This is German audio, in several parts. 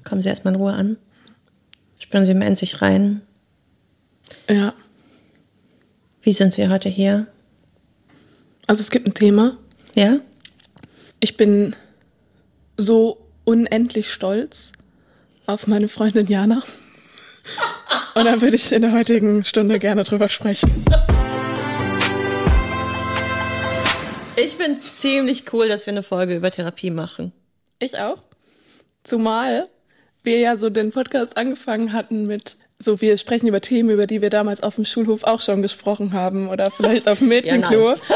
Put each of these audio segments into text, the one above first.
Kommen Sie erstmal in Ruhe an. Spüren Sie mal in sich rein. Ja. Wie sind Sie heute hier? Also es gibt ein Thema. Ja? Ich bin so unendlich stolz auf meine Freundin Jana. Und da würde ich in der heutigen Stunde gerne drüber sprechen. Ich finde es ziemlich cool, dass wir eine Folge über Therapie machen. Ich auch. Zumal wir ja so den Podcast angefangen hatten mit so, wir sprechen über Themen, über die wir damals auf dem Schulhof auch schon gesprochen haben oder vielleicht auf dem Mädchenklo. Ja,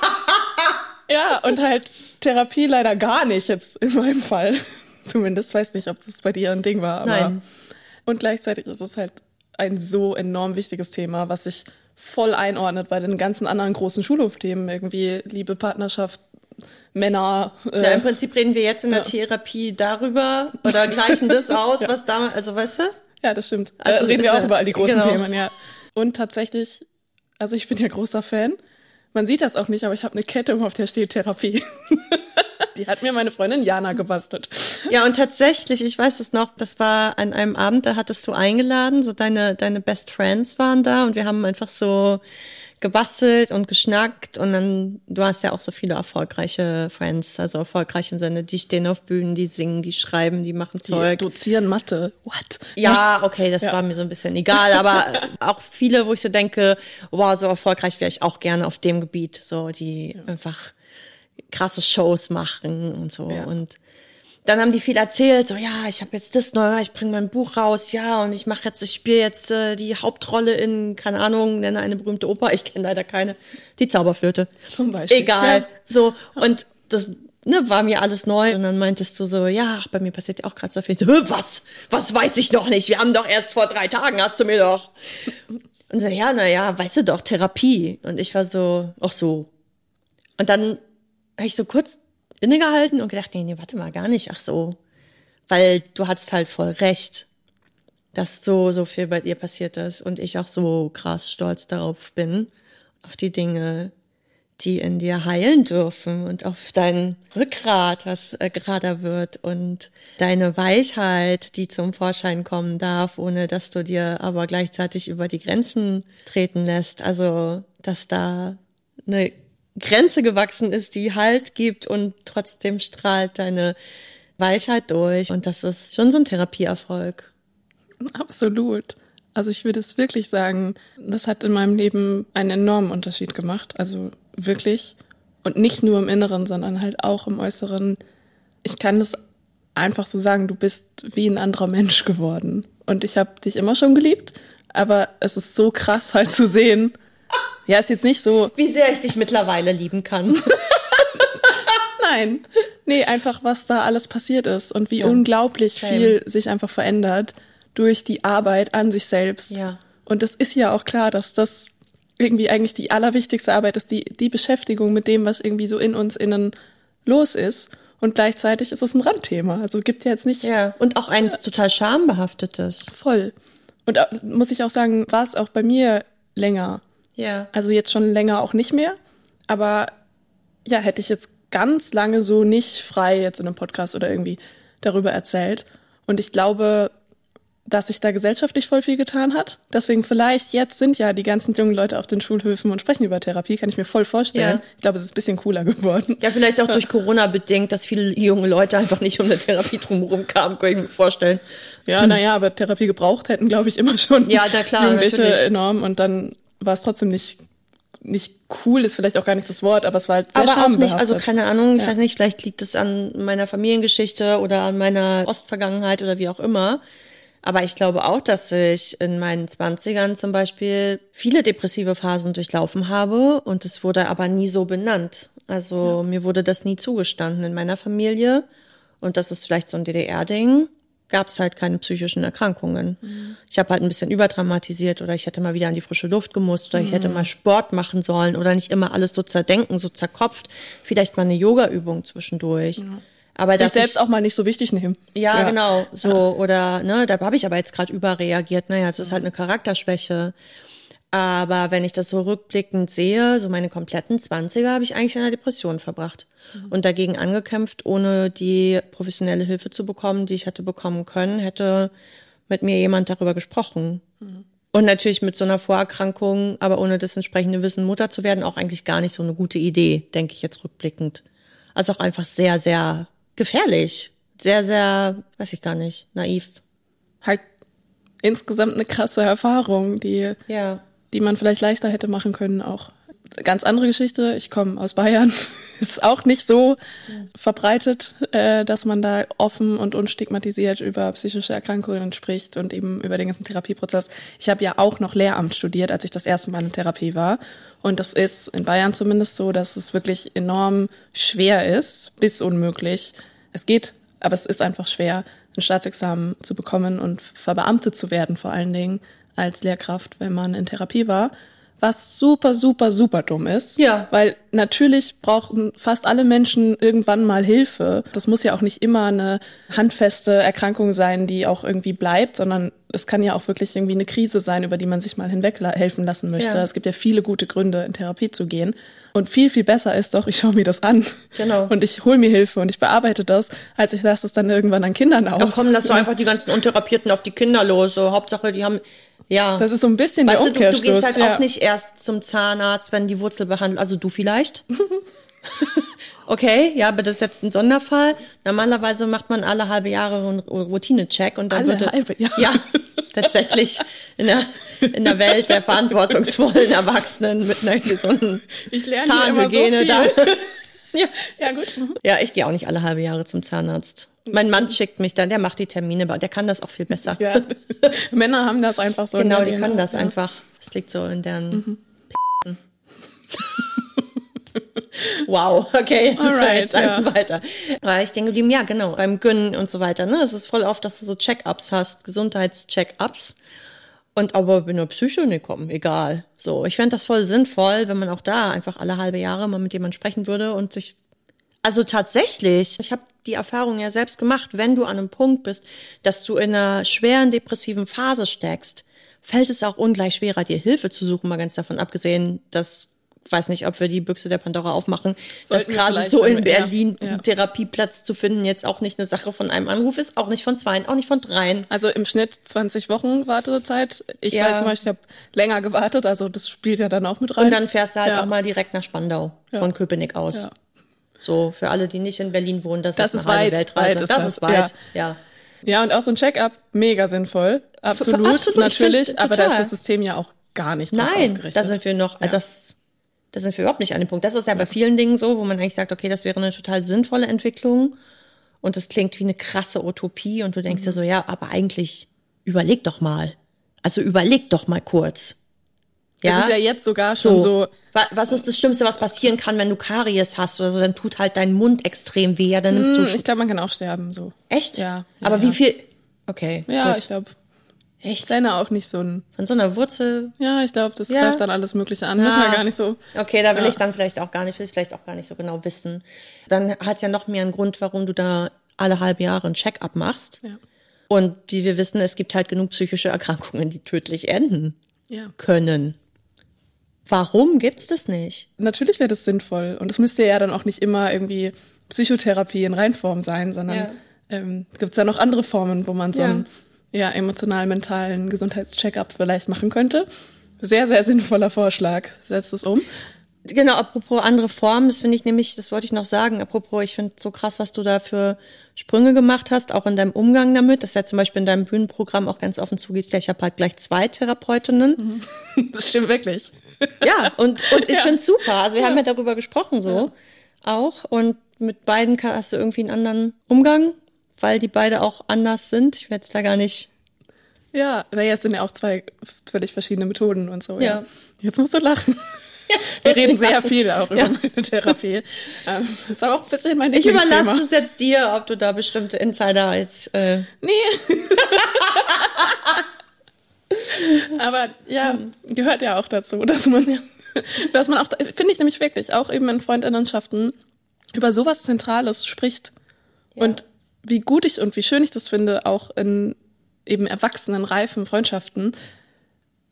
ja, und halt Therapie leider gar nicht jetzt in meinem Fall. Zumindest weiß nicht, ob das bei dir ein Ding war. Aber Nein. Und gleichzeitig ist es halt ein so enorm wichtiges Thema, was sich voll einordnet bei den ganzen anderen großen Schulhofthemen. Irgendwie Liebe, Partnerschaft, Männer. Ja, im Prinzip reden wir jetzt in der Therapie darüber oder gleichen das aus, Ja. was damals, also weißt du? Ja, das stimmt. Also Reden wir ist auch ja- über all die großen genau. Themen, ja. Und tatsächlich, also ich bin ja großer Fan. Man sieht das auch nicht, aber ich habe eine Kette, auf der steht Therapie. Die hat mir meine Freundin Jana gebastelt. Ja, und tatsächlich, ich weiß es noch, das war an einem Abend, da hattest du eingeladen, so deine Best Friends waren da und wir haben einfach so gebastelt und geschnackt und dann, du hast ja auch so viele erfolgreiche Friends, also erfolgreich im Sinne, die stehen auf Bühnen, die singen, die schreiben, die machen Die Zeug. dozieren Mathe. What? Ja, okay, das Ja. war mir so ein bisschen egal, aber auch viele, wo ich so denke, wow, so erfolgreich wäre ich auch gerne auf dem Gebiet, so die einfach krasse Shows machen und so. Ja. Und dann haben die viel erzählt, so ja, ich habe jetzt das neu, ich bringe mein Buch raus, ja, und ich spiele jetzt die Hauptrolle in, keine Ahnung, nenne eine berühmte Oper, ich kenne leider keine, die Zauberflöte. Zum Beispiel. Egal, Ja. so, und das war mir alles neu. Und dann meintest du so, ja, ach, bei mir passiert ja auch gerade so viel. So, was? Was weiß ich noch nicht? Wir haben doch erst vor 3 Tagen, hast du mir doch. Und so, ja, naja, weißt du doch, Therapie. Und ich war so, ach so. Und dann habe ich so kurz innegehalten und gedacht, nee, warte mal, gar nicht, ach so. Weil du hattest halt voll recht, dass so viel bei dir passiert ist und ich auch so krass stolz darauf bin, auf die Dinge, die in dir heilen dürfen und auf dein Rückgrat, was gerader wird und deine Weichheit, die zum Vorschein kommen darf, ohne dass du dir aber gleichzeitig über die Grenzen treten lässt. Also, dass da eine Grenze gewachsen ist, die Halt gibt und trotzdem strahlt deine Weichheit durch. Und das ist schon so ein Therapieerfolg. Absolut. Also ich würde es wirklich sagen, das hat in meinem Leben einen enormen Unterschied gemacht. Also wirklich. Und nicht nur im Inneren, sondern halt auch im Äußeren. Ich kann das einfach so sagen, du bist wie ein anderer Mensch geworden. Und ich habe dich immer schon geliebt, aber es ist so krass halt zu sehen. Ja, ist jetzt nicht so, Wie sehr ich dich mittlerweile lieben kann. nein. Nee, einfach was da alles passiert ist und wie Ja. unglaublich Same. viel sich einfach verändert durch die Arbeit an sich selbst. Ja. Und es ist ja auch klar, dass das irgendwie eigentlich die allerwichtigste Arbeit ist, die Beschäftigung mit dem, was irgendwie so in uns innen los ist. Und gleichzeitig ist es ein Randthema. Also gibt ja jetzt nicht Ja, und auch eins total schambehaftetes. voll. Und muss ich auch sagen, war es auch bei mir länger. Ja. Also jetzt schon länger auch nicht mehr. Aber ja, hätte ich jetzt ganz lange so nicht frei jetzt in einem Podcast oder irgendwie darüber erzählt. Und ich glaube, dass sich da gesellschaftlich voll viel getan hat. Deswegen vielleicht jetzt sind ja die ganzen jungen Leute auf den Schulhöfen und sprechen über Therapie, kann ich mir voll vorstellen. Ja. Ich glaube, es ist ein bisschen cooler geworden. Ja, vielleicht auch durch Corona bedingt, dass viele junge Leute einfach nicht um eine Therapie drumherum kamen, kann ich mir vorstellen. Ja, naja, aber Therapie gebraucht hätten, glaube ich, immer schon Ja, na klar, Jugendliche natürlich. enorm. Und dann war es trotzdem nicht cool, ist vielleicht auch gar nicht das Wort, aber es war halt sehr Aber auch nicht, also schambehaftet. keine Ahnung, ich Ja. weiß nicht, vielleicht liegt es an meiner Familiengeschichte oder an meiner Ostvergangenheit oder wie auch immer. Aber ich glaube auch, dass ich in meinen 20ern zum Beispiel viele depressive Phasen durchlaufen habe und es wurde aber nie so benannt. Also mir wurde das nie zugestanden in meiner Familie und das ist vielleicht so ein DDR-Ding. Gab es halt keine psychischen Erkrankungen. Ich habe halt ein bisschen überdramatisiert oder ich hätte mal wieder an die frische Luft gemusst oder ich hätte mal Sport machen sollen oder nicht immer alles so zerdenken, so zerkopft. Vielleicht mal eine Yoga-Übung zwischendurch. Aber Sich dass selbst ich, auch mal nicht so wichtig nehmen. ja, genau, so oder ne, da habe ich aber jetzt gerade überreagiert. Naja, das ist halt eine Charakterschwäche. Aber wenn ich das so rückblickend sehe, so meine kompletten 20er habe ich eigentlich in einer Depression verbracht und dagegen angekämpft, ohne die professionelle Hilfe zu bekommen, die ich hätte bekommen können, hätte mit mir jemand darüber gesprochen. Und natürlich mit so einer Vorerkrankung, aber ohne das entsprechende Wissen, Mutter zu werden, auch eigentlich gar nicht so eine gute Idee, denke ich jetzt rückblickend. Also auch einfach sehr, sehr gefährlich. Sehr, sehr, weiß ich gar nicht, naiv. Halt insgesamt eine krasse Erfahrung, die man vielleicht leichter hätte machen können auch. Ganz andere Geschichte, ich komme aus Bayern, ist auch nicht so verbreitet, dass man da offen und unstigmatisiert über psychische Erkrankungen spricht und eben über den ganzen Therapieprozess. Ich habe ja auch noch Lehramt studiert, als ich das erste Mal in Therapie war. Und das ist in Bayern zumindest so, dass es wirklich enorm schwer ist, bis unmöglich. Es geht, aber es ist einfach schwer, ein Staatsexamen zu bekommen und verbeamtet zu werden, vor allen Dingen als Lehrkraft, wenn man in Therapie war. Was super, super, super dumm ist. Ja. Weil natürlich brauchen fast alle Menschen irgendwann mal Hilfe. Das muss ja auch nicht immer eine handfeste Erkrankung sein, die auch irgendwie bleibt, sondern es kann ja auch wirklich irgendwie eine Krise sein, über die man sich mal hinweg helfen lassen möchte. Ja. Es gibt ja viele gute Gründe, in Therapie zu gehen. Und viel, viel besser ist doch, ich schaue mir das an. Genau. Und ich hole mir Hilfe und ich bearbeite das, als ich lasse es dann irgendwann an Kindern aus. Da kommen das so einfach die ganzen Untherapierten auf die Kinder los. So Hauptsache, die haben, ja. Das ist so ein bisschen der Weißt Umkehrschluss. du gehst halt auch nicht erst zum Zahnarzt, wenn die Wurzel behandelt. Also du vielleicht? Okay, ja, aber das ist jetzt ein Sonderfall. Normalerweise macht man alle halbe Jahre einen Routinecheck und dann halbe Jahre? Ja, tatsächlich in der Welt der verantwortungsvollen Erwachsenen mit einer gesunden Ich lerne hier immer so Zahnhygiene viel. dann. Ja, gut. Ja, ich gehe auch nicht alle halbe Jahre zum Zahnarzt. Mein Mann schickt mich dann, der macht die Termine, aber der kann das auch viel besser. Ja. Männer haben das einfach so. Genau, in die der können Gene. das einfach. Das liegt so in deren Wow, okay, jetzt ist Alright, jetzt weiter. Aber ich denke, ja, genau, beim Gyn und so weiter, ne? Es ist voll oft, dass du so Check-ups hast, Gesundheitscheck-ups. Und aber wenn der Psycho nicht kommen, egal. So, ich fände das voll sinnvoll, wenn man auch da einfach alle halbe Jahre mal mit jemandem sprechen würde und sich, also tatsächlich, ich habe die Erfahrung ja selbst gemacht, wenn du an einem Punkt bist, dass du in einer schweren depressiven Phase steckst, fällt es auch ungleich schwerer, dir Hilfe zu suchen, mal ganz davon abgesehen, dass, weiß nicht, ob wir die Büchse der Pandora aufmachen, dass Sollten wir gerade vielleicht, so wenn in wir- Berlin ja. einen Therapieplatz zu finden jetzt auch nicht eine Sache von einem Anruf ist, auch nicht von 2, auch nicht von 3. Also im Schnitt 20 Wochen Wartezeit. Ich Ja. weiß zum Beispiel, ich habe länger gewartet, also das spielt ja dann auch mit rein. Und dann fährst du halt Ja. auch mal direkt nach Spandau von Köpenick aus. Ja. So, für alle, die nicht in Berlin wohnen, das Das ist ist eine halbe weit, Weltreise. weit ist Das das, ist weit, ja. Ja, und auch so ein Check-up, mega sinnvoll. Absolut, absolut, ich natürlich. find, Aber da ist total. das System ja auch gar nicht drauf Nein, ausgerichtet. da sind wir noch, Ja. da sind wir überhaupt nicht an dem Punkt. Das ist ja bei vielen Dingen so, wo man eigentlich sagt, okay, das wäre eine total sinnvolle Entwicklung und das klingt wie eine krasse Utopie und du denkst dir so, ja, aber eigentlich überleg doch mal. Also überleg doch mal kurz. Das ist ja jetzt sogar schon so. Was ist das Schlimmste, was passieren kann, wenn du Karies hast oder so? Dann tut halt dein Mund extrem weh. Ja, dann nimmst du. Ich glaube, man kann auch sterben, so. Echt? Ja. Aber ja. wie viel? Okay. Ja, gut. ich glaube. Echt? Zähne auch nicht so ein. Von so einer Wurzel. Ja, ich glaube, das Ja. greift dann alles Mögliche an. Muss man gar nicht so. Okay, da will Ja. ich dann vielleicht auch gar nicht, will ich vielleicht auch gar nicht so genau wissen. Dann hat's ja noch mehr einen Grund, warum du da alle halbe Jahre ein Check-up machst. Ja. Und wie wir wissen, es gibt halt genug psychische Erkrankungen, die tödlich enden Ja. können. Warum gibt's das nicht? Natürlich wäre das sinnvoll. Und es müsste ja dann auch nicht immer irgendwie Psychotherapie in Reinform sein, sondern gibt es ja noch andere Formen, wo man so einen emotional-mentalen Gesundheitscheck-up vielleicht machen könnte. Sehr, sehr sinnvoller Vorschlag. Setzt es um. Genau, apropos andere Formen, das finde ich nämlich, das wollte ich noch sagen, apropos, ich finde so krass, was du da für Sprünge gemacht hast, auch in deinem Umgang damit, das ist ja zum Beispiel in deinem Bühnenprogramm auch ganz offen zugibst, ja, ich habe halt gleich 2 Therapeutinnen. Das stimmt wirklich. Ja, und ich finde es super, also wir haben ja darüber gesprochen so, auch, und mit beiden hast du irgendwie einen anderen Umgang, weil die beide auch anders sind, ich werde jetzt da gar nicht... Ja, naja, es sind ja auch 2 völlig verschiedene Methoden und so. Ja. Jetzt musst du lachen. Jetzt Wir muss reden ich sehr lachen. viel auch über Ja. meine Therapie. Das ist aber auch ein bisschen mein Ich Lieblingsthema. überlasse es jetzt dir, ob du da bestimmte Insider als... Nee. Aber ja, gehört ja auch dazu, dass man auch, finde ich nämlich wirklich, auch eben in Freundinnenschaften über sowas Zentrales spricht. Ja. Und wie gut ich und wie schön ich das finde, auch in eben erwachsenen, reifen Freundschaften,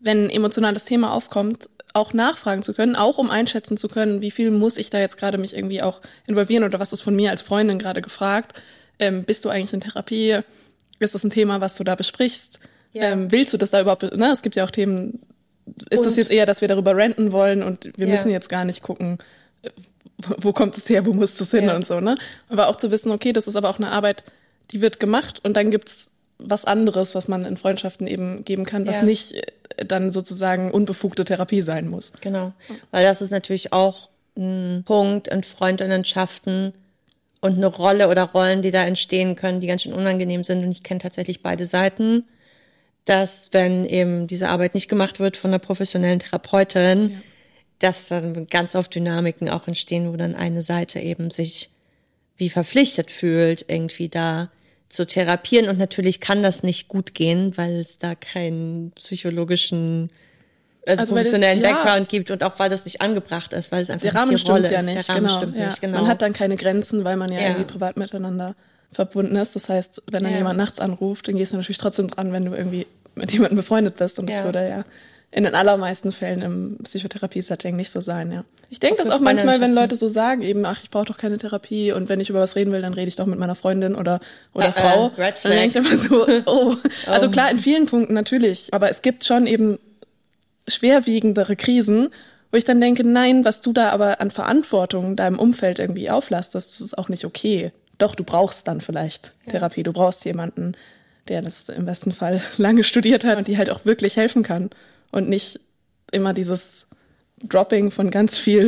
wenn ein emotionales Thema aufkommt, auch nachfragen zu können, auch um einschätzen zu können, wie viel muss ich da jetzt gerade mich irgendwie auch involvieren oder was ist von mir als Freundin gerade gefragt. Bist du eigentlich in Therapie? Ist das ein Thema, was du da besprichst? Ja. Willst du das da überhaupt, ne? Es gibt ja auch Themen, ist das jetzt eher, dass wir darüber ranten wollen und wir müssen jetzt gar nicht gucken, wo kommt es her, wo muss das hin und so, ne? Aber auch zu wissen, okay, das ist aber auch eine Arbeit, die wird gemacht und dann gibt's was anderes, was man in Freundschaften eben geben kann, was nicht dann sozusagen unbefugte Therapie sein muss. Genau, weil das ist natürlich auch ein Punkt in Freundinnenschaften und eine Rolle oder Rollen, die da entstehen können, die ganz schön unangenehm sind. Und ich kenne tatsächlich beide Seiten, dass wenn eben diese Arbeit nicht gemacht wird von einer professionellen Therapeutin, dass dann ganz oft Dynamiken auch entstehen, wo dann eine Seite eben sich wie verpflichtet fühlt, irgendwie da zu therapieren. Und natürlich kann das nicht gut gehen, weil es da keinen psychologischen, also professionellen Background gibt und auch weil das nicht angebracht ist, weil es einfach der nicht die Rolle ja ist. nicht, Der Rahmen stimmt nicht, genau. Man hat dann keine Grenzen, weil man ja irgendwie privat miteinander verbunden ist. Das heißt, wenn dann jemand nachts anruft, dann gehst du natürlich trotzdem dran, wenn du irgendwie mit jemandem befreundet bist. Und das würde ja in den allermeisten Fällen im Psychotherapie-Setting nicht so sein, ja. Ich denke das auch manchmal, wenn Leute so sagen, eben, ach, ich brauche doch keine Therapie und wenn ich über was reden will, dann rede ich doch mit meiner Freundin oder Frau. Red Flag. Dann denke ich immer so, oh. Also klar, in vielen Punkten natürlich, aber es gibt schon eben schwerwiegendere Krisen, wo ich dann denke, nein, was du da aber an Verantwortung deinem Umfeld irgendwie auflastest, das ist auch nicht okay. Doch, du brauchst dann vielleicht Therapie, du brauchst jemanden, der das im besten Fall lange studiert hat und die halt auch wirklich helfen kann. Und nicht immer dieses Dropping von ganz viel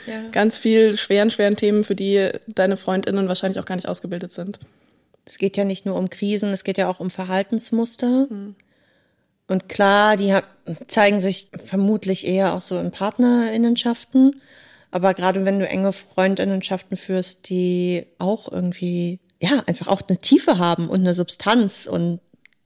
schweren Themen, für die deine FreundInnen wahrscheinlich auch gar nicht ausgebildet sind. Es geht ja nicht nur um Krisen, es geht ja auch um Verhaltensmuster. Und klar, die zeigen sich vermutlich eher auch so in PartnerInnenschaften. Aber gerade wenn du enge Freundinnenschaften führst, die auch irgendwie, einfach auch eine Tiefe haben und eine Substanz und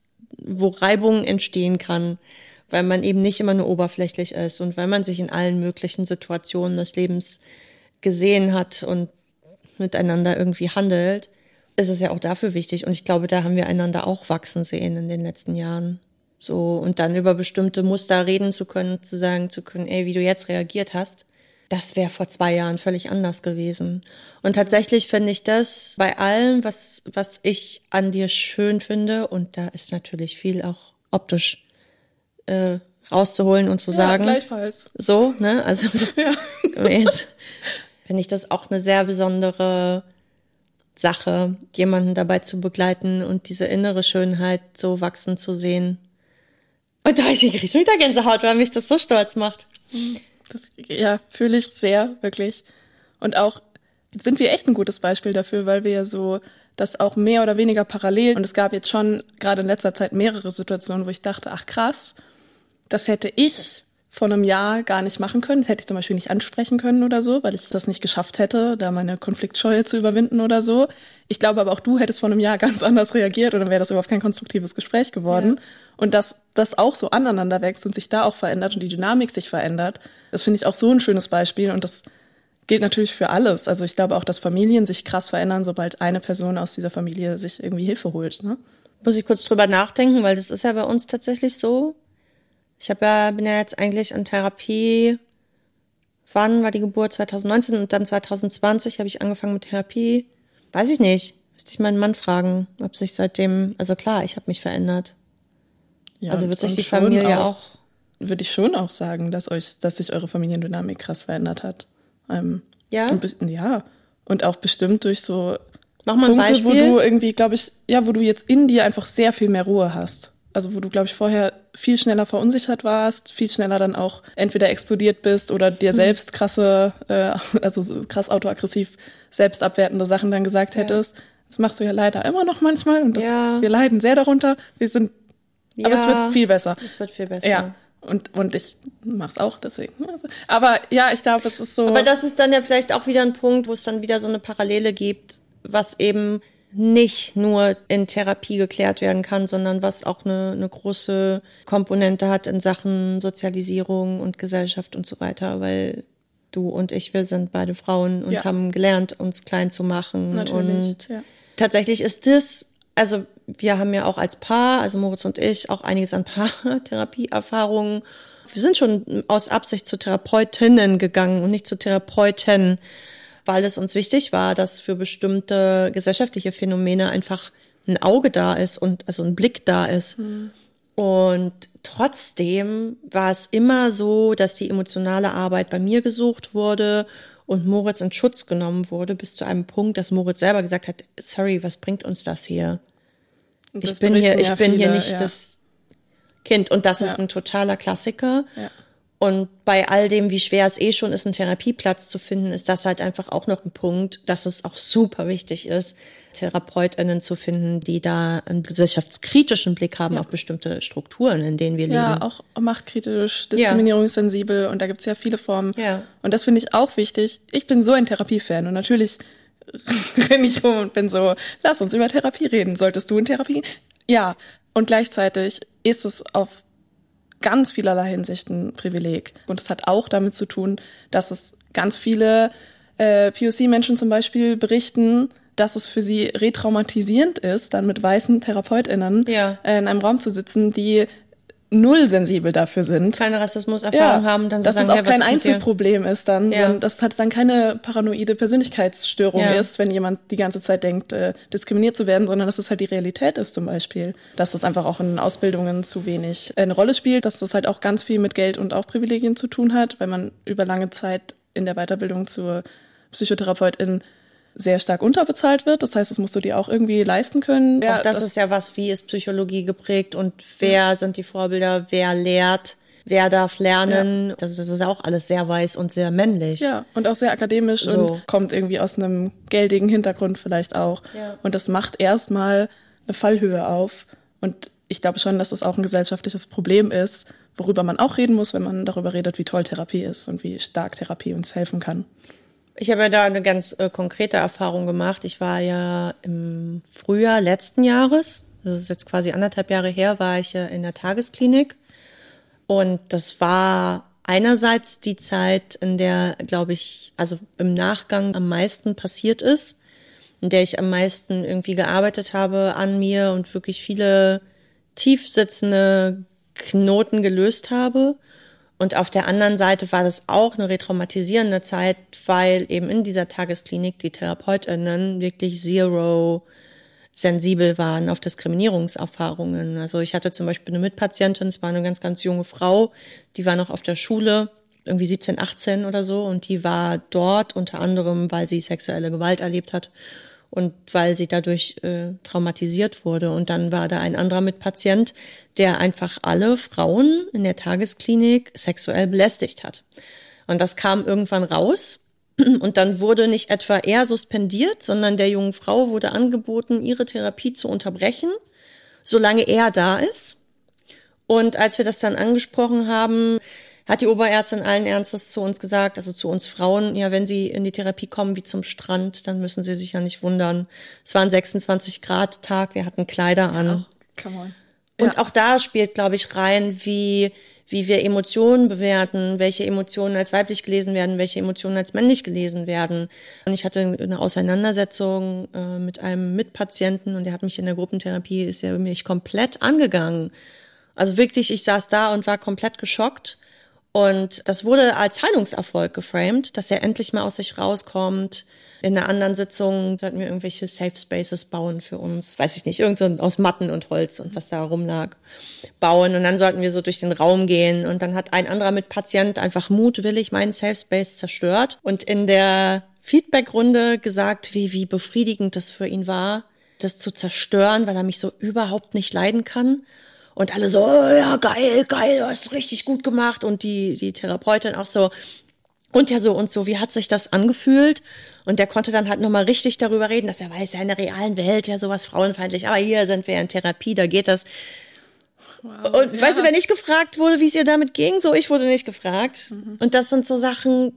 wo Reibung entstehen kann, weil man eben nicht immer nur oberflächlich ist und weil man sich in allen möglichen Situationen des Lebens gesehen hat und miteinander irgendwie handelt, ist es ja auch dafür wichtig. Und ich glaube, da haben wir einander auch wachsen sehen in den letzten Jahren. So, und dann über bestimmte Muster reden zu können, zu sagen zu können, ey, wie du jetzt reagiert hast, das wäre vor 2 Jahren völlig anders gewesen. Und tatsächlich finde ich das bei allem, was ich an dir schön finde, und da ist natürlich viel auch optisch rauszuholen und zu sagen. Gleichfalls. So, ne? Also jetzt finde ich das auch eine sehr besondere Sache, jemanden dabei zu begleiten und diese innere Schönheit so wachsen zu sehen. Und da kriege ich wieder Gänsehaut, weil mich das so stolz macht. Das, fühle ich sehr, wirklich. Und auch sind wir echt ein gutes Beispiel dafür, weil wir ja so das auch mehr oder weniger parallel, und es gab jetzt schon gerade in letzter Zeit mehrere Situationen, wo ich dachte, ach krass, das hätte ich vor einem Jahr gar nicht machen können. Das hätte ich zum Beispiel nicht ansprechen können oder so, weil ich das nicht geschafft hätte, da meine Konfliktscheue zu überwinden oder so. Ich glaube aber auch du hättest vor einem Jahr ganz anders reagiert und dann wäre das überhaupt kein konstruktives Gespräch geworden. Ja. Und dass das auch so aneinander wächst und sich da auch verändert und die Dynamik sich verändert, das finde ich auch so ein schönes Beispiel und das gilt natürlich für alles. Also ich glaube auch, dass Familien sich krass verändern, sobald eine Person aus dieser Familie sich irgendwie Hilfe holt. Ne? Muss ich kurz drüber nachdenken, weil das ist ja bei uns tatsächlich so. Ich bin ja jetzt eigentlich in Therapie, wann war die Geburt? 2019 und dann 2020 habe ich angefangen mit Therapie. Weiß ich nicht. Müsste ich meinen Mann fragen, ob sich seitdem, also klar, ich habe mich verändert. Ja, also wird sich die Familie auch. Würde ich schon auch sagen, dass sich eure Familiendynamik krass verändert hat. Ja? Und auch bestimmt durch so Mach mal ein Punkte, Beispiel. wo du irgendwie, glaube ich, wo du jetzt in dir einfach sehr viel mehr Ruhe hast. Also wo du, glaube ich, vorher viel schneller verunsichert warst, viel schneller dann auch entweder explodiert bist oder dir selbst krass autoaggressiv selbstabwertende Sachen dann gesagt hättest. Das machst du ja leider immer noch manchmal und wir leiden sehr darunter. Aber es wird viel besser. Es wird viel besser. Ja. Und ich mach's auch deswegen. Aber ja, ich glaube, es ist so. Aber das ist dann ja vielleicht auch wieder ein Punkt, wo es dann wieder so eine Parallele gibt, was eben nicht nur in Therapie geklärt werden kann, sondern was auch eine große Komponente hat in Sachen Sozialisierung und Gesellschaft und so weiter, weil du und ich, wir sind beide Frauen und haben gelernt, uns klein zu machen. Natürlich, und tatsächlich ist das, also wir haben ja auch als Paar, also Moritz und ich, auch einiges an Paartherapieerfahrungen. Wir sind schon aus Absicht zu Therapeutinnen gegangen und nicht zu Therapeuten, weil es uns wichtig war, dass für bestimmte gesellschaftliche Phänomene einfach ein Auge da ist und also ein Blick da ist. Und trotzdem war es immer so, dass die emotionale Arbeit bei mir gesucht wurde und Moritz in Schutz genommen wurde, bis zu einem Punkt, dass Moritz selber gesagt hat, sorry, was bringt uns das hier? Ich bin hier nicht das Kind. Und das ist ein totaler Klassiker. Ja. Und bei all dem, wie schwer es schon ist, einen Therapieplatz zu finden, ist das halt einfach auch noch ein Punkt, dass es auch super wichtig ist, TherapeutInnen zu finden, die da einen gesellschaftskritischen Blick haben auf bestimmte Strukturen, in denen wir leben. Ja, auch machtkritisch, diskriminierungssensibel und da gibt's ja viele Formen. Ja. Und das finde ich auch wichtig. Ich bin so ein Therapiefan und natürlich renne ich rum und bin so, lass uns über Therapie reden. Solltest du in Therapie? Ja. Und gleichzeitig ist es auf ganz vielerlei Hinsichten ein Privileg. Und es hat auch damit zu tun, dass es ganz viele POC-Menschen zum Beispiel berichten, dass es für sie retraumatisierend ist, dann mit weißen TherapeutInnen in einem Raum zu sitzen, die null sensibel dafür sind. Keine Rassismuserfahrung haben, dann dass es auch kein Einzelproblem ist dann, sondern dass es dann keine paranoide Persönlichkeitsstörung ist, wenn jemand die ganze Zeit denkt, diskriminiert zu werden, sondern dass es halt die Realität ist zum Beispiel. Dass das einfach auch in Ausbildungen zu wenig eine Rolle spielt, dass das halt auch ganz viel mit Geld und auch Privilegien zu tun hat, weil man über lange Zeit in der Weiterbildung zur Psychotherapeutin sehr stark unterbezahlt wird. Das heißt, das musst du dir auch irgendwie leisten können. Ja, das ist ja was, wie ist Psychologie geprägt und wer sind die Vorbilder, wer lehrt, wer darf lernen. Ja. Das ist auch alles sehr weiß und sehr männlich. Ja, und auch sehr akademisch und kommt irgendwie aus einem geldigen Hintergrund vielleicht auch. Ja. Und das macht erstmal eine Fallhöhe auf. Und ich glaube schon, dass das auch ein gesellschaftliches Problem ist, worüber man auch reden muss, wenn man darüber redet, wie toll Therapie ist und wie stark Therapie uns helfen kann. Ich habe ja da eine ganz konkrete Erfahrung gemacht. Ich war ja im Frühjahr letzten Jahres, das ist jetzt quasi 1,5 Jahre her, war ich in der Tagesklinik. Und das war einerseits die Zeit, in der, glaube ich, also im Nachgang am meisten passiert ist, in der ich am meisten irgendwie gearbeitet habe an mir und wirklich viele tief sitzende Knoten gelöst habe. Und auf der anderen Seite war das auch eine retraumatisierende Zeit, weil eben in dieser Tagesklinik die TherapeutInnen wirklich zero sensibel waren auf Diskriminierungserfahrungen. Also ich hatte zum Beispiel eine Mitpatientin, es war eine ganz, ganz junge Frau, die war noch auf der Schule, irgendwie 17, 18 oder so, und die war dort unter anderem, weil sie sexuelle Gewalt erlebt hat und weil sie dadurch traumatisiert wurde. Und dann war da ein anderer Mitpatient, der einfach alle Frauen in der Tagesklinik sexuell belästigt hat. Und das kam irgendwann raus. Und dann wurde nicht etwa er suspendiert, sondern der jungen Frau wurde angeboten, ihre Therapie zu unterbrechen, solange er da ist. Und als wir das dann angesprochen haben, hat die Oberärztin allen Ernstes zu uns gesagt, also zu uns Frauen, ja, wenn Sie in die Therapie kommen wie zum Strand, dann müssen Sie sich ja nicht wundern. Es war ein 26-Grad-Tag, wir hatten Kleider an. Oh, come on. Und auch da spielt, glaube ich, rein, wie wir Emotionen bewerten, welche Emotionen als weiblich gelesen werden, welche Emotionen als männlich gelesen werden. Und ich hatte eine Auseinandersetzung mit einem Mitpatienten und der hat mich in der Gruppentherapie, ist ja mich komplett angegangen. Also wirklich, ich saß da und war komplett geschockt. Und das wurde als Heilungserfolg geframed, dass er endlich mal aus sich rauskommt. In einer anderen Sitzung sollten wir irgendwelche Safe Spaces bauen für uns. Weiß ich nicht, irgend so aus Matten und Holz und was da rumlag, bauen. Und dann sollten wir so durch den Raum gehen. Und dann hat ein anderer Mitpatient einfach mutwillig meinen Safe Space zerstört. Und in der Feedbackrunde gesagt, wie befriedigend das für ihn war, das zu zerstören, weil er mich so überhaupt nicht leiden kann. Und alle so, oh, ja, geil, du hast richtig gut gemacht. Und die Therapeutin auch so, und ja so und so, wie hat sich das angefühlt? Und der konnte dann halt nochmal richtig darüber reden, dass er weiß, ja in der realen Welt ja sowas frauenfeindlich, aber hier sind wir ja in Therapie, da geht das. Wow, und weißt du, wenn ich gefragt wurde, wie es ihr damit ging, so, ich wurde nicht gefragt. Mhm. Und das sind so Sachen,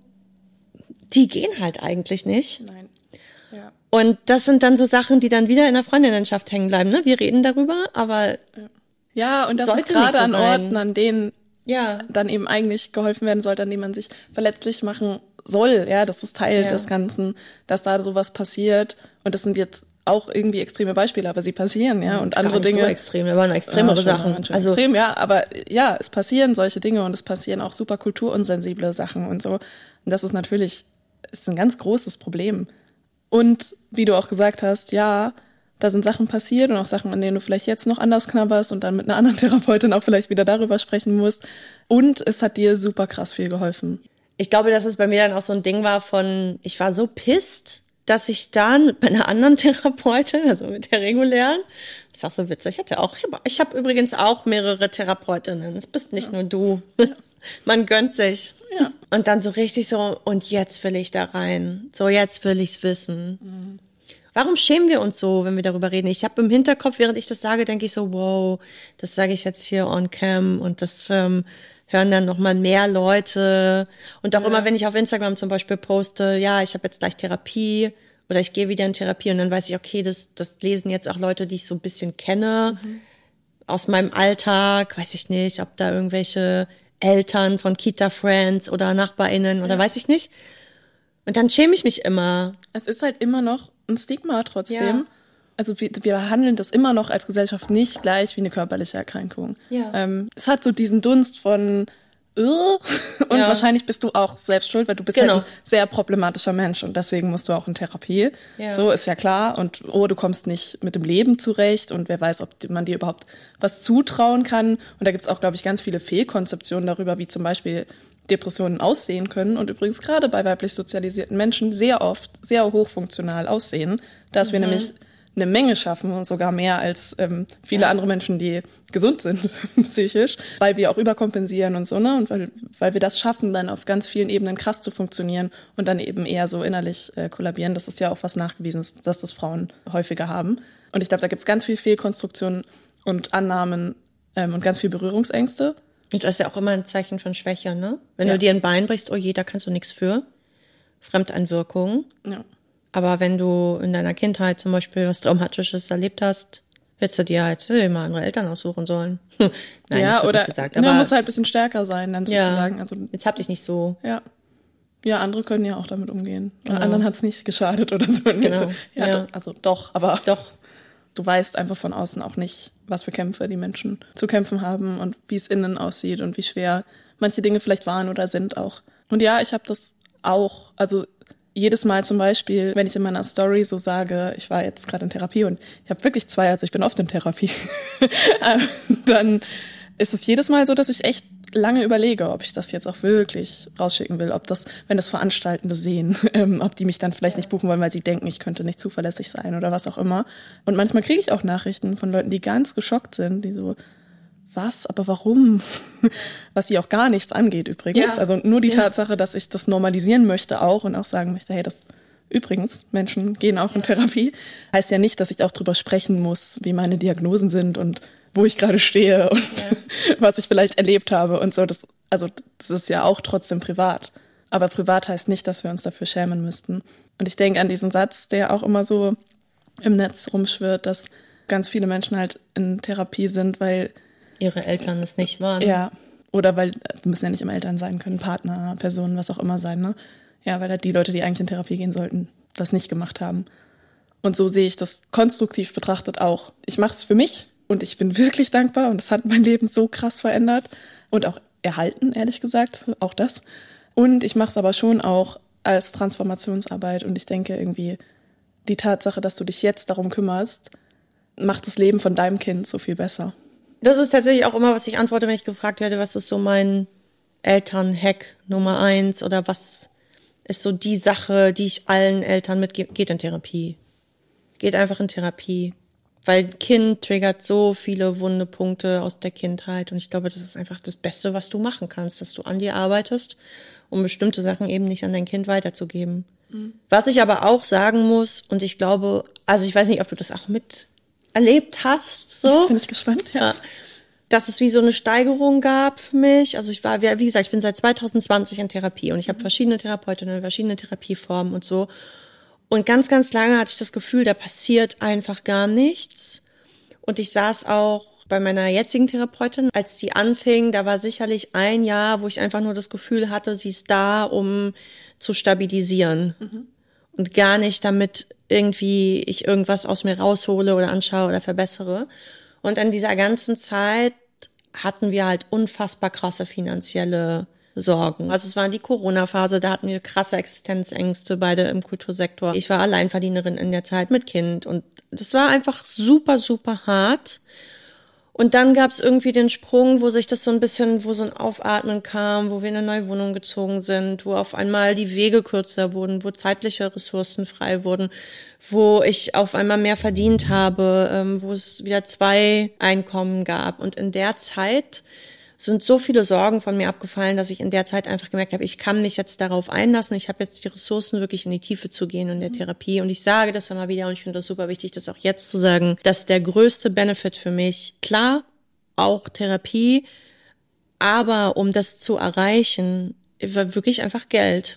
die gehen halt eigentlich nicht. Nein. Ja. Und das sind dann so Sachen, die dann wieder in der Freundinnenschaft hängen bleiben, ne? Wir reden darüber, aber ja, und das ist gerade so an Orten, an denen dann eben eigentlich geholfen werden sollte, an denen man sich verletzlich machen soll. Ja, das ist Teil des Ganzen, dass da sowas passiert. Und das sind jetzt auch irgendwie extreme Beispiele, aber sie passieren, ja, und andere Gar nicht Dinge. so extrem, da waren extremere Sachen. Also extrem, ja, aber ja, es passieren solche Dinge und es passieren auch super kulturunsensible Sachen und so. Und das ist natürlich, ist ein ganz großes Problem. Und wie du auch gesagt hast, ja, da sind Sachen passiert und auch Sachen, an denen du vielleicht jetzt noch anders knabberst und dann mit einer anderen Therapeutin auch vielleicht wieder darüber sprechen musst. Und es hat dir super krass viel geholfen. Ich glaube, dass es bei mir dann auch so ein Ding war ich war so pisst, dass ich dann bei einer anderen Therapeutin, also mit der regulären, ist auch so witzig, ich habe übrigens auch mehrere Therapeutinnen, es bist nicht nur du. Ja. Man gönnt sich. Ja. Und dann so richtig so, und jetzt will ich da rein. So, jetzt will ich's wissen. Mhm. Warum schämen wir uns so, wenn wir darüber reden? Ich habe im Hinterkopf, während ich das sage, denke ich so, wow, das sage ich jetzt hier on cam und das hören dann noch mal mehr Leute. Und auch immer, wenn ich auf Instagram zum Beispiel poste, ja, ich habe jetzt gleich Therapie oder ich gehe wieder in Therapie und dann weiß ich, okay, das lesen jetzt auch Leute, die ich so ein bisschen kenne, aus meinem Alltag, weiß ich nicht, ob da irgendwelche Eltern von Kita-Friends oder NachbarInnen oder weiß ich nicht. Und dann schäme ich mich immer. Es ist halt immer noch ein Stigma trotzdem. Ja. Also wir behandeln das immer noch als Gesellschaft nicht gleich wie eine körperliche Erkrankung. Ja. Es hat so diesen Dunst von und wahrscheinlich bist du auch selbst schuld, weil du bist halt ein sehr problematischer Mensch und deswegen musst du auch in Therapie. Ja. So ist ja klar. Und du kommst nicht mit dem Leben zurecht und wer weiß, ob man dir überhaupt was zutrauen kann. Und da gibt's auch, glaube ich, ganz viele Fehlkonzeptionen darüber, wie zum Beispiel Depressionen aussehen können und übrigens gerade bei weiblich sozialisierten Menschen sehr oft sehr hochfunktional aussehen, dass wir nämlich eine Menge schaffen und sogar mehr als viele andere Menschen, die gesund sind psychisch, weil wir auch überkompensieren und so, ne? Und weil wir das schaffen, dann auf ganz vielen Ebenen krass zu funktionieren und dann eben eher so innerlich kollabieren. Das ist ja auch was Nachgewiesenes, dass das Frauen häufiger haben. Und ich glaube, da gibt's ganz viel Fehlkonstruktionen und Annahmen und ganz viel Berührungsängste. Und das ist ja auch immer ein Zeichen von Schwäche, ne? Wenn du dir ein Bein brichst, oh je, da kannst du nichts für. Fremdeinwirkung. Ja. Aber wenn du in deiner Kindheit zum Beispiel was Traumatisches erlebt hast, hättest du dir halt mal andere Eltern aussuchen sollen. Nein, ja, das wird oder nicht gesagt, aber muss halt ein bisschen stärker sein, dann sozusagen. Ja, also, jetzt hab dich nicht so. Ja. Ja, andere können ja auch damit umgehen. Und anderen hat's nicht geschadet oder so. Genau. Ja. Also doch, aber doch. Du weißt einfach von außen auch nicht, was für Kämpfe die Menschen zu kämpfen haben und wie es innen aussieht und wie schwer manche Dinge vielleicht waren oder sind auch. Und ja, ich habe das auch, also jedes Mal zum Beispiel, wenn ich in meiner Story so sage, ich war jetzt gerade in Therapie und ich habe wirklich 2, also ich bin oft in Therapie, dann ist es jedes Mal so, dass ich echt lange überlege, ob ich das jetzt auch wirklich rausschicken will, ob das, wenn das Veranstaltende sehen, ob die mich dann vielleicht nicht buchen wollen, weil sie denken, ich könnte nicht zuverlässig sein oder was auch immer. Und manchmal kriege ich auch Nachrichten von Leuten, die ganz geschockt sind, die so, was, aber warum? Was sie auch gar nichts angeht übrigens. Ja. Also nur die Tatsache, dass ich das normalisieren möchte auch und auch sagen möchte, hey, das übrigens, Menschen gehen auch in Therapie, heißt ja nicht, dass ich auch drüber sprechen muss, wie meine Diagnosen sind und wo ich gerade stehe und was ich vielleicht erlebt habe und so. Das ist ja auch trotzdem privat. Aber privat heißt nicht, dass wir uns dafür schämen müssten. Und ich denke an diesen Satz, der auch immer so im Netz rumschwirrt, dass ganz viele Menschen halt in Therapie sind, weil ihre Eltern es nicht waren. Ja, oder weil, müssen ja nicht immer Eltern sein können, Partner, Personen, was auch immer sein, ne? Ja, weil halt die Leute, die eigentlich in Therapie gehen sollten, das nicht gemacht haben. Und so sehe ich das konstruktiv betrachtet auch. Ich mache es für mich und ich bin wirklich dankbar und es hat mein Leben so krass verändert und auch erhalten, ehrlich gesagt, auch das. Und ich mache es aber schon auch als Transformationsarbeit und ich denke irgendwie, die Tatsache, dass du dich jetzt darum kümmerst, macht das Leben von deinem Kind so viel besser. Das ist tatsächlich auch immer, was ich antworte, wenn ich gefragt werde, was ist so mein Elternhack Nummer 1 oder was ist so die Sache, die ich allen Eltern mitgebe, geht in Therapie. Geht einfach in Therapie. Weil ein Kind triggert so viele wunde Punkte aus der Kindheit und ich glaube, das ist einfach das Beste, was du machen kannst, dass du an dir arbeitest, um bestimmte Sachen eben nicht an dein Kind weiterzugeben. Mhm. Was ich aber auch sagen muss, und ich glaube, also ich weiß nicht, ob du das auch miterlebt hast, so. Jetzt bin ich gespannt, ja. Dass es wie so eine Steigerung gab für mich. Also ich war, wie gesagt, ich bin seit 2020 in Therapie und ich habe verschiedene Therapeutinnen, verschiedene Therapieformen und so. Und ganz, ganz lange hatte ich das Gefühl, da passiert einfach gar nichts. Und ich saß auch bei meiner jetzigen Therapeutin, als die anfing, da war sicherlich ein Jahr, wo ich einfach nur das Gefühl hatte, sie ist da, um zu stabilisieren. Mhm. und gar nicht damit irgendwie ich irgendwas aus mir raushole oder anschaue oder verbessere. Und in dieser ganzen Zeit hatten wir halt unfassbar krasse finanzielle Sorgen. Also es war die Corona-Phase, da hatten wir krasse Existenzängste, beide im Kultursektor. Ich war Alleinverdienerin in der Zeit mit Kind und das war einfach super, super hart. Und dann gab es irgendwie den Sprung, wo sich das so ein bisschen, wo so ein Aufatmen kam, wo wir in eine neue Wohnung gezogen sind, wo auf einmal die Wege kürzer wurden, wo zeitliche Ressourcen frei wurden, wo ich auf einmal mehr verdient habe, wo es wieder 2 Einkommen gab. Und in der Zeit sind so viele Sorgen von mir abgefallen, dass ich in der Zeit einfach gemerkt habe, ich kann mich jetzt darauf einlassen. Ich habe jetzt die Ressourcen, wirklich in die Tiefe zu gehen in der Therapie. Und ich sage das immer wieder und ich finde das super wichtig, das auch jetzt zu sagen, dass der größte Benefit für mich, klar, auch Therapie, aber um das zu erreichen, war wirklich einfach Geld.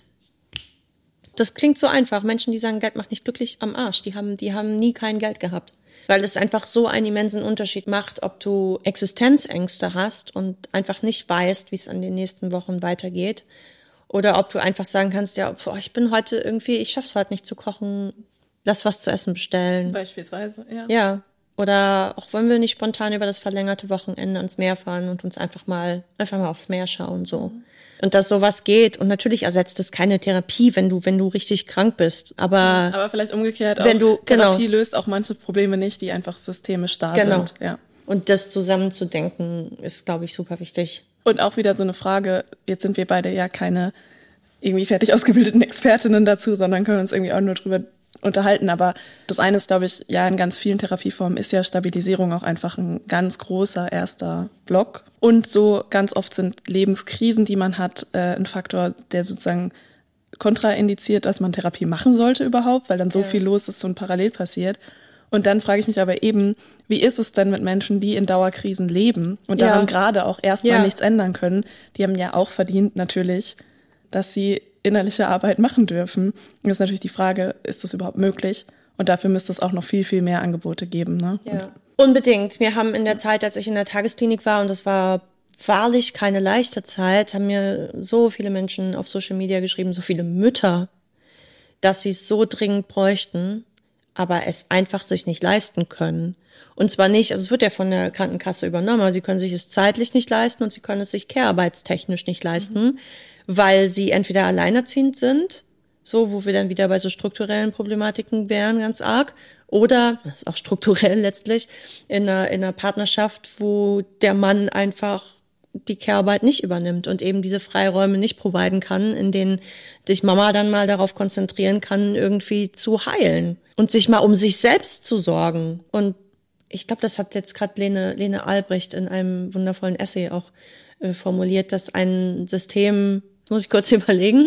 Das klingt so einfach. Menschen, die sagen, Geld macht nicht glücklich, am Arsch. Die haben nie kein Geld gehabt. Weil es einfach so einen immensen Unterschied macht, ob du Existenzängste hast und einfach nicht weißt, wie es an den nächsten Wochen weitergeht. Oder ob du einfach sagen kannst, ja, boah, ich bin heute irgendwie, ich schaff's heute nicht zu kochen, lass was zu essen bestellen. Beispielsweise, ja. Ja. Oder auch wollen wir nicht spontan über das verlängerte Wochenende ans Meer fahren und uns einfach mal aufs Meer schauen, so. Und dass sowas geht. Und natürlich ersetzt es keine Therapie, wenn du richtig krank bist. Aber vielleicht umgekehrt wenn auch, Therapie löst auch manche Probleme nicht, die einfach systemisch da sind. Ja. Und das zusammenzudenken ist, glaube ich, super wichtig. Und auch wieder so eine Frage, jetzt sind wir beide ja keine irgendwie fertig ausgebildeten Expertinnen dazu, sondern können uns irgendwie auch nur drüber unterhalten. Aber das eine ist, glaube ich, ja in ganz vielen Therapieformen ist ja Stabilisierung auch einfach ein ganz großer erster Block. Und so ganz oft sind Lebenskrisen, die man hat, ein Faktor, der sozusagen kontraindiziert, dass man Therapie machen sollte überhaupt, weil dann so viel los ist und parallel passiert. Und dann frage ich mich aber eben, wie ist es denn mit Menschen, die in Dauerkrisen leben und daran gerade auch erstmal nichts ändern können? Die haben ja auch verdient natürlich, dass sie innerliche Arbeit machen dürfen. Und das ist natürlich die Frage, ist das überhaupt möglich? Und dafür müsste es auch noch viel, viel mehr Angebote geben. Ne? Ja. Unbedingt. Wir haben in der Zeit, als ich in der Tagesklinik war, und das war wahrlich keine leichte Zeit, haben mir so viele Menschen auf Social Media geschrieben, so viele Mütter, dass sie es so dringend bräuchten, aber es einfach sich nicht leisten können. Und zwar nicht, also es wird ja von der Krankenkasse übernommen, aber sie können sich es zeitlich nicht leisten und sie können es sich care-arbeitstechnisch nicht leisten, weil sie entweder alleinerziehend sind, so, wo wir dann wieder bei so strukturellen Problematiken wären, ganz arg, oder, das ist auch strukturell letztlich, in einer Partnerschaft, wo der Mann einfach die Care-Arbeit nicht übernimmt und eben diese Freiräume nicht providen kann, in denen sich Mama dann mal darauf konzentrieren kann, irgendwie zu heilen und sich mal um sich selbst zu sorgen. Und ich glaube, das hat jetzt gerade Lene Albrecht in einem wundervollen Essay auch formuliert, dass ein System, muss ich kurz überlegen,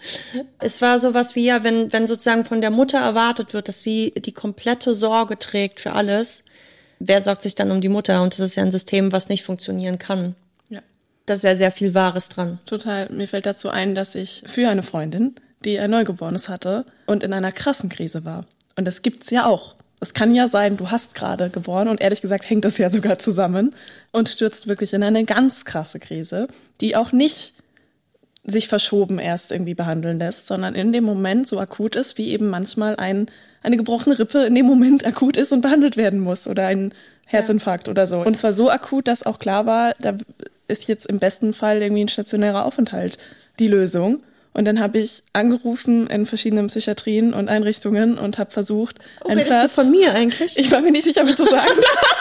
es war sowas wie, ja, wenn sozusagen von der Mutter erwartet wird, dass sie die komplette Sorge trägt für alles, wer sorgt sich dann um die Mutter? Und das ist ja ein System, was nicht funktionieren kann. Ja. Da ist ja sehr viel Wahres dran. Total. Mir fällt dazu ein, dass ich für eine Freundin, die ein Neugeborenes hatte und in einer krassen Krise war. Und das gibt's ja auch. Es kann ja sein, du hast gerade geboren und ehrlich gesagt hängt das ja sogar zusammen und stürzt wirklich in eine ganz krasse Krise, die auch nicht sich verschoben erst irgendwie behandeln lässt, sondern in dem Moment so akut ist, wie eben manchmal eine gebrochene Rippe in dem Moment akut ist und behandelt werden muss oder ein Herzinfarkt oder so. Und es war so akut, dass auch klar war, da ist jetzt im besten Fall irgendwie ein stationärer Aufenthalt die Lösung. Und dann habe ich angerufen in verschiedenen Psychiatrien und Einrichtungen und habe versucht, einen Platz... Redest du von mir eigentlich? Ich war mir nicht sicher, ob ich das sagen darf.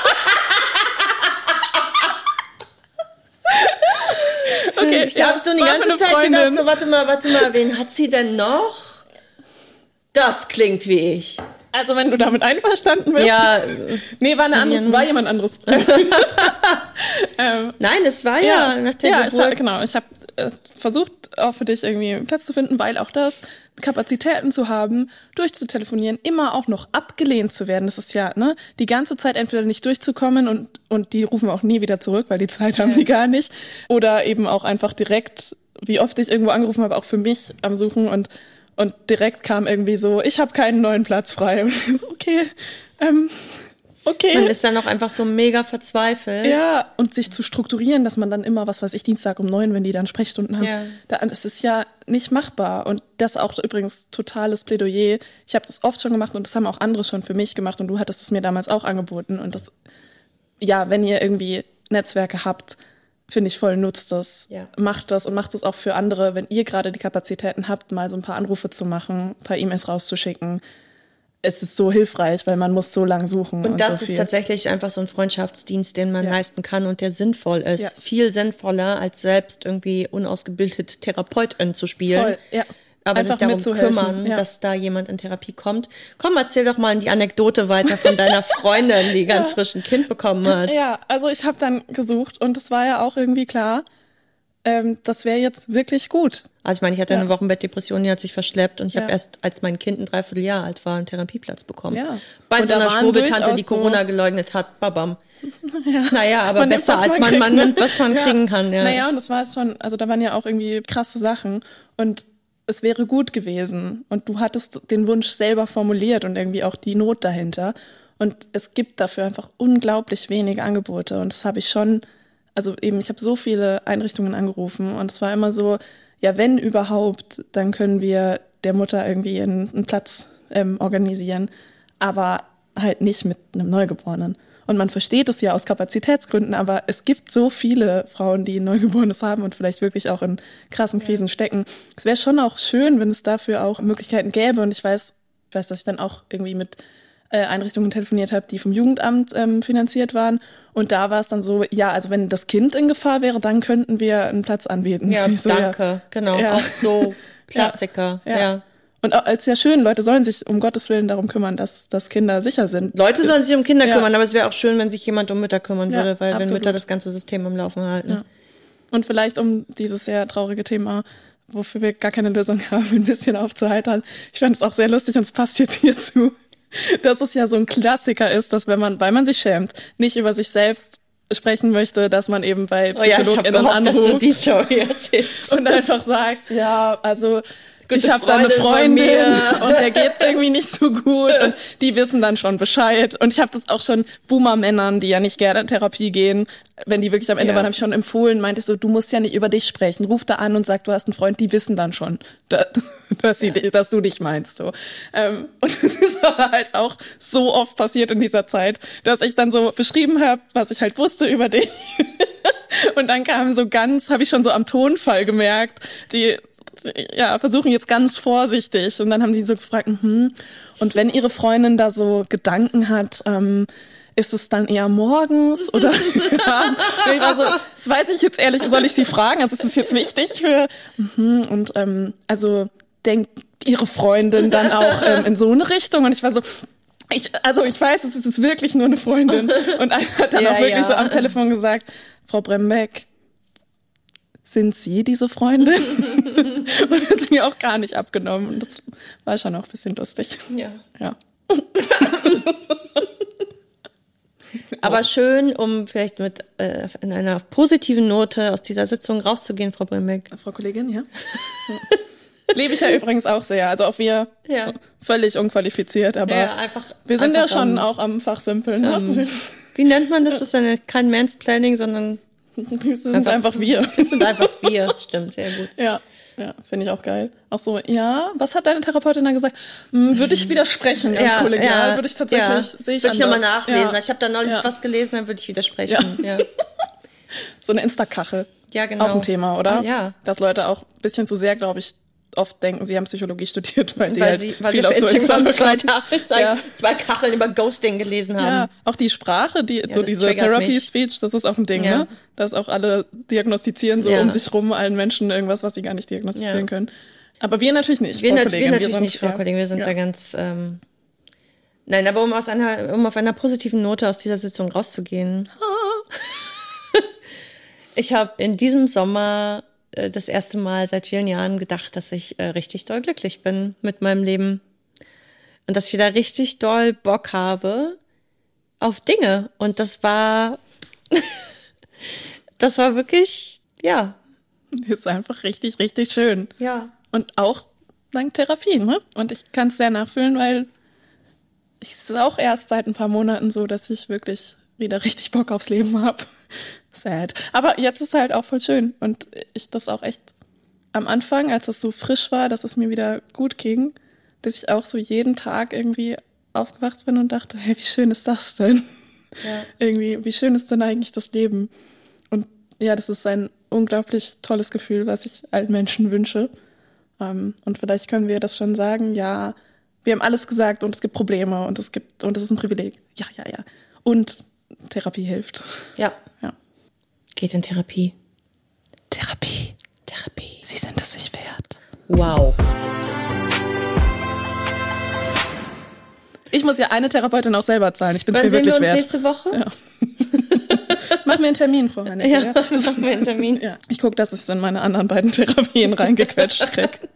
Okay, ich habe so die ganze Zeit gedacht, so warte mal, wen hat sie denn noch? Das klingt wie ich. Also wenn du damit einverstanden bist. Ja. Nee, war jemand anderes. Nein, es war ja nach der Geburt. Ich habe versucht, auch für dich irgendwie einen Platz zu finden, weil auch das, Kapazitäten zu haben, durchzutelefonieren, immer auch noch abgelehnt zu werden. Das ist ja, die ganze Zeit entweder nicht durchzukommen und die rufen auch nie wieder zurück, weil die Zeit haben die gar nicht. Oder eben auch einfach direkt, wie oft ich irgendwo angerufen habe, auch für mich am Suchen und direkt kam irgendwie so, ich habe keinen neuen Platz frei. Und ich so, okay, okay. Man ist dann auch einfach so mega verzweifelt. Ja, und sich zu strukturieren, dass man dann immer, was weiß ich, Dienstag um 9, wenn die dann Sprechstunden haben, das ist ja nicht machbar. Und das auch übrigens totales Plädoyer. Ich habe das oft schon gemacht und das haben auch andere schon für mich gemacht und du hattest es mir damals auch angeboten. Und das, ja, wenn ihr irgendwie Netzwerke habt, finde ich voll, nutzt das, macht das und macht es auch für andere, wenn ihr gerade die Kapazitäten habt, mal so ein paar Anrufe zu machen, ein paar E-Mails rauszuschicken. Es ist so hilfreich, weil man muss so lang suchen. Und das so ist tatsächlich einfach so ein Freundschaftsdienst, den man leisten kann und der sinnvoll ist. Ja. Viel sinnvoller, als selbst irgendwie unausgebildet Therapeutin zu spielen. Voll, ja. Aber Einfach sich darum mitzuhelfen, kümmern, dass da jemand in Therapie kommt. Komm, erzähl doch mal die Anekdote weiter von deiner Freundin, die ganz frisch ein Kind bekommen hat. Ja, also ich habe dann gesucht und es war ja auch irgendwie klar, das wäre jetzt wirklich gut. Also ich meine, ich hatte eine Wochenbettdepression, die hat sich verschleppt und ich habe erst, als mein Kind ein Dreivierteljahr alt war, einen Therapieplatz bekommen. Ja. Bei Und so da einer waren Schwurbeltante, die durchaus so- Corona geleugnet hat, babam. Ja. Naja, aber Man nimmt, besser, was als man man kriegt, ne? nimmt, was man kriegen kann. Ja. Naja, und das war schon, also da waren ja auch irgendwie krasse Sachen und es wäre gut gewesen und du hattest den Wunsch selber formuliert und irgendwie auch die Not dahinter und es gibt dafür einfach unglaublich wenige Angebote und das habe ich schon, also eben, ich habe so viele Einrichtungen angerufen und es war immer so, ja, wenn überhaupt, dann können wir der Mutter irgendwie einen Platz organisieren, aber halt nicht mit einem Neugeborenen. Und man versteht es ja aus Kapazitätsgründen, aber es gibt so viele Frauen, die ein Neugeborenes haben und vielleicht wirklich auch in krassen Krisen stecken. Es wäre schon auch schön, wenn es dafür auch Möglichkeiten gäbe. Und ich weiß, dass ich dann auch irgendwie mit Einrichtungen telefoniert habe, die vom Jugendamt finanziert waren. Und da war es dann so, ja, also wenn das Kind in Gefahr wäre, dann könnten wir einen Platz anbieten. Ja, so, danke. Genau, auch so Klassiker. Ja. Und es ist ja schön, Leute sollen sich um Gottes Willen darum kümmern, dass Kinder sicher sind. Leute sollen sich um Kinder kümmern, aber es wäre auch schön, wenn sich jemand um Mütter kümmern würde, weil wenn Mütter das ganze System am Laufen halten. Ja. Und vielleicht um dieses sehr traurige Thema, wofür wir gar keine Lösung haben, ein bisschen aufzuheitern. Ich fand es auch sehr lustig und es passt jetzt hierzu, dass es ja so ein Klassiker ist, dass wenn man, weil man sich schämt, nicht über sich selbst sprechen möchte, dass man eben bei PsychologInnen anruft dass du die Story erzählst. und einfach sagt, ja, also Gute ich habe da eine Freundin Freundin und der geht's irgendwie nicht so gut und die wissen dann schon Bescheid. Und ich habe das auch schon Boomer-Männern, die ja nicht gerne in Therapie gehen, wenn die wirklich am Ende waren, habe ich schon empfohlen, meinte ich so, du musst ja nicht über dich sprechen. Ruf da an und sag, du hast einen Freund, die wissen dann schon, dass du dich meinst. So. Und es ist aber halt auch so oft passiert in dieser Zeit, dass ich dann so beschrieben habe, was ich halt wusste über dich. Und dann kam so habe ich schon so am Tonfall gemerkt, die versuchen jetzt ganz vorsichtig. Und dann haben die so gefragt, und wenn ihre Freundin da so Gedanken hat, ist es dann eher morgens oder und ich war so, das weiß ich jetzt ehrlich, soll ich sie fragen? Also ist das jetzt wichtig für also denkt ihre Freundin dann auch in so eine Richtung? Und ich war so, ich weiß, es ist wirklich nur eine Freundin. Und einer hat dann auch wirklich so am Telefon gesagt, Frau Brembeck, sind Sie diese Freundin? Und hat sie mir auch gar nicht abgenommen. Und das war schon auch ein bisschen lustig. Ja. Aber schön, um vielleicht mit in einer positiven Note aus dieser Sitzung rauszugehen, Frau Brembeck. Frau Kollegin, ja. Lebe ich ja übrigens auch sehr. Also auch wir völlig unqualifiziert, aber wir sind ja schon auch am Fachsimpeln. Ne? Wie nennt man das? Das ist kein Mansplaining, sondern das sind einfach wir. Das sind einfach wir, stimmt, sehr gut. Ja, finde ich auch geil. Auch so, was hat deine Therapeutin da gesagt? Würde ich widersprechen, ganz kollegial. Würde ich tatsächlich, sehe ich Würde ich nochmal anders. nachlesen. Ich habe da neulich was gelesen, dann würde ich widersprechen. Ja. So eine Insta-Kachel. Ja, genau. Auch ein Thema, oder? Ja. Dass Leute auch ein bisschen zu sehr, glaube ich, oft denken, sie haben Psychologie studiert, weil sie viel auf so Instagram zwei Kacheln über Ghosting gelesen haben. Ja, auch die Sprache, so diese Therapy-Speech, das ist auch ein Ding, ne? Dass auch alle diagnostizieren so um sich rum allen Menschen irgendwas, was sie gar nicht diagnostizieren können. Aber wir natürlich nicht, wir natürlich nicht, Frau Kollegin. Wir sind da ganz... Nein, aber um auf einer positiven Note aus dieser Sitzung rauszugehen. Ich habe in diesem Sommer das erste Mal seit vielen Jahren gedacht, dass ich richtig doll glücklich bin mit meinem Leben. Und dass ich wieder richtig doll Bock habe auf Dinge. Und das war wirklich, Ist einfach richtig, richtig schön. Ja. Und auch dank Therapie, ne? Und ich kann es sehr nachfühlen, weil es ist auch erst seit ein paar Monaten so, dass ich wirklich wieder richtig Bock aufs Leben habe. Sad. Aber jetzt ist halt auch voll schön und ich das auch echt am Anfang, als es so frisch war, dass es mir wieder gut ging, dass ich auch so jeden Tag irgendwie aufgewacht bin und dachte, hey, wie schön ist das denn? Ja. Irgendwie, wie schön ist denn eigentlich das Leben? Und ja, das ist ein unglaublich tolles Gefühl, was ich allen Menschen wünsche. Und vielleicht können wir das schon sagen, ja, wir haben alles gesagt und es gibt Probleme und es ist ein Privileg. Ja. Und Therapie hilft. Ja. Geht in Therapie. Therapie. Sie sind es sich wert. Wow. Ich muss ja eine Therapeutin auch selber zahlen. Ich bin es Wann mir wirklich wert. Nächste Woche? Ja. Mach mir einen Termin vorher. Ja, mach mir einen Termin. Ja. Ich gucke, dass ich es in meine anderen beiden Therapien reingequetscht kriege.